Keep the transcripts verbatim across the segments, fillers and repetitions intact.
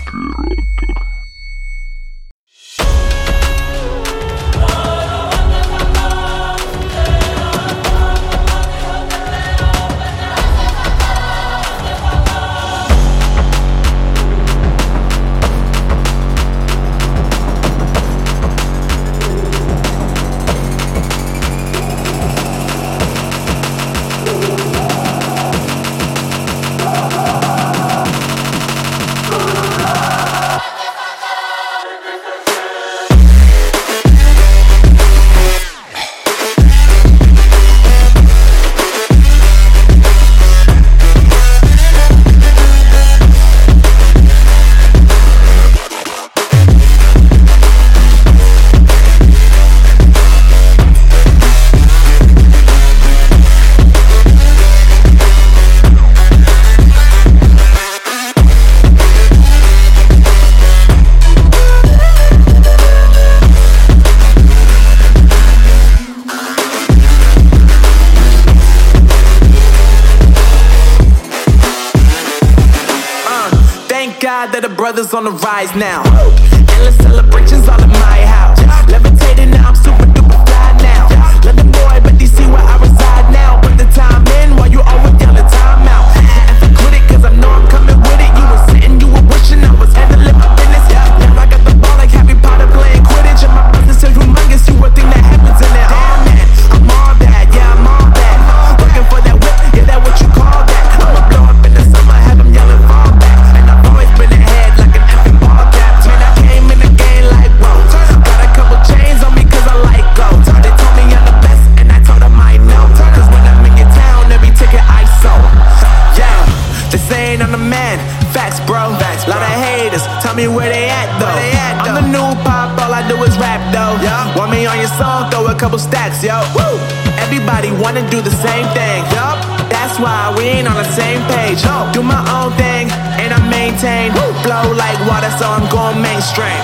That the brothers on the rise now. Endless celebrations all at my house. Levitating now, I'm super duper fly now. London boy, but they see where I reside now. Put the time in while you always yelling time out. And for quit it, cause I know I'm coming with it. You were sitting, you were wishing I was handling my business. Now I got the ball like Harry Potter playing Quidditch. And my business is humongous, you would think that happens in there. Oh man, I'm all that, yeah, I'm all that. Looking for that whip, yeah, that what you call that. I'ma blow up in the summer, have them yelling fall back. And I've always been ahead like an effing ball cap. Man, I came in the game like, whoa. Got a couple chains on me cause I like gold. They told me I'm the best and I told them I know. Cause when I'm in your town, every ticket I sold. Yeah, they saying I'm the man. Facts, bro. Facts, lot of haters. Tell me where they at though. They at, though. I'm the new pop, all I do is rap though. Yeah. Want me on your song, throw a couple stacks, yo. Woo. Everybody wanna do the same thing. Yup. That's why we ain't on the same page. No. Do my own thing and I maintain. Woo. Flow like water, so I'm going mainstream.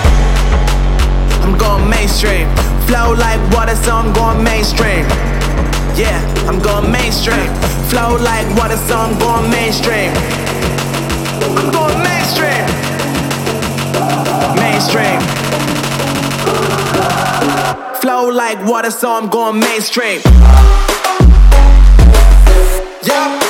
I'm going mainstream. Flow like water, so I'm going mainstream. Yeah, I'm going mainstream. Flow like water, so I'm going mainstream. I'm going mainstream. Mainstream. Flow like water, so I'm going mainstream. Yeah.